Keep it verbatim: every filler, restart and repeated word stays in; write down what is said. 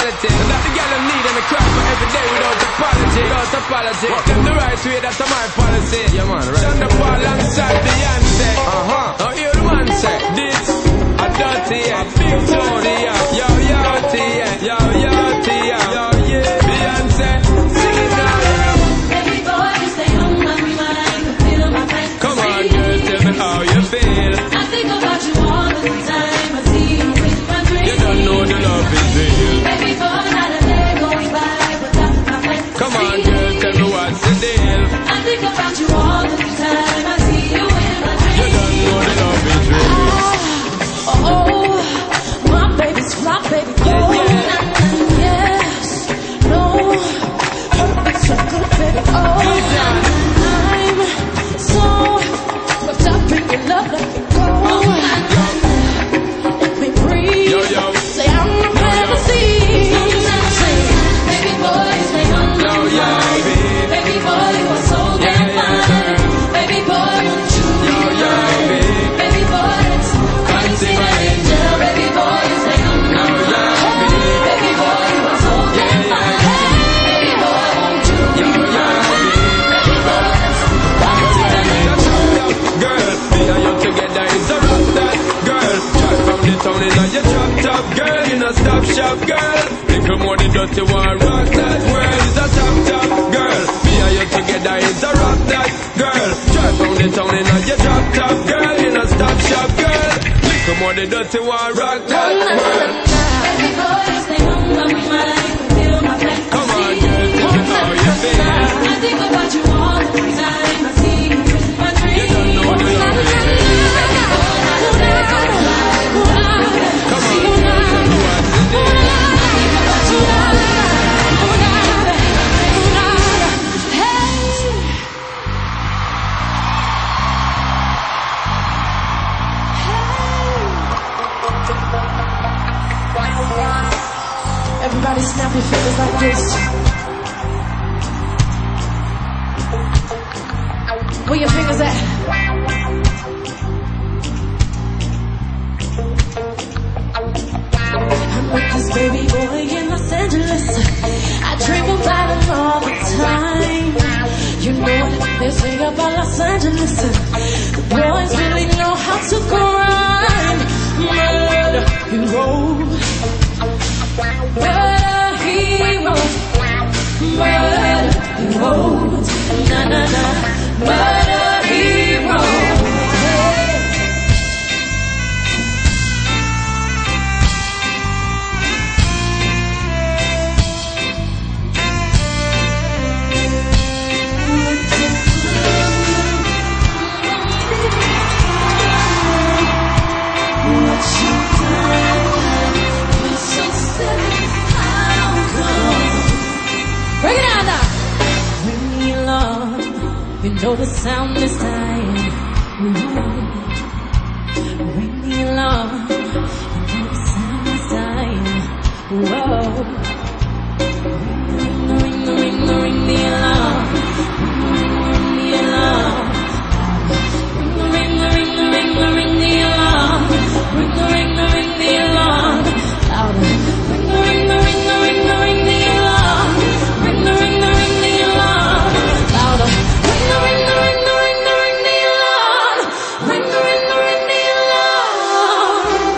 quality. And that the girl them need and the cry for every day without apology. Without apology. Walk them the right way, that's my policy. Yeah man, right. Shonda Paul alongside Beyonce. Uh-huh. Now hear the man say, this a dirty, yeah. Big Tony, yeah. Yo, yo, T, yeah. Yo, yo, T, yeah. Yo, yeah. Beyonce, sing it now, yeah. Baby boy, you stay on my mind. Feel my fantasy. Come on, girl, tell me how you feel. I think about you all the time. I see you in my dreams. You don't know the love is real. Baby boy, not a day goes by without my fantasy. Come on, girl, tell me what's the deal. I think about you all the time. I see you in my dreams. You don't know the love is real. Ah, oh, my baby's fly, baby. Yeah, Oh, yeah. yes, no, it's so good, baby. Oh, I'm so wrapped up in your love, let me go. Let me breathe. Yo, yo. Say I'm a fantasy. Say, baby boy, stay on my Yo, yo, mind. baby. Baby boy, you are so damn Yeah, yeah. fine. Baby boy, won't you be Yo, yo, mine? baby. Baby boy, it's fancy my angel. Baby boy, you stay on my Yo, yo, mind. baby. Baby boy, you are so damn Yeah, fine. yeah. Baby boy, won't you be Yo, yo, mine? baby. Baby boy, it's fancy my angel. Girl, me and you together is a rock that girl. Shot from the town in a your drop top girl. You no stop shop girl. Little more the dirty one rock that world is a top top girl. Me and you together is a rock that girl. Drive from the town in a your drop top girl. You no stop shop girl. Little more the dirty one rock that world. Baby boy, you stay on my mind. Feel my fantasy. Come on, girl, tell me how you feel. I think about you all the time. I see you in my dreams. You don't know the love is real. Come on, girl, tell me what's the deal. Everybody snap your fingers like this. Where your fingers at? I'm with this baby boy in Los Angeles. I dream about him all the time. You know what they say about Los Angeles. The boys really know how to grind. Murder, hero. Murder, hero. Murder, hero. Na na na. Murder, hero. Hey. What's your time? You're so silly. How come? Bring it on now. Bring me along. You know the sound this time. Bring me along. You know the sound this time. Whoa.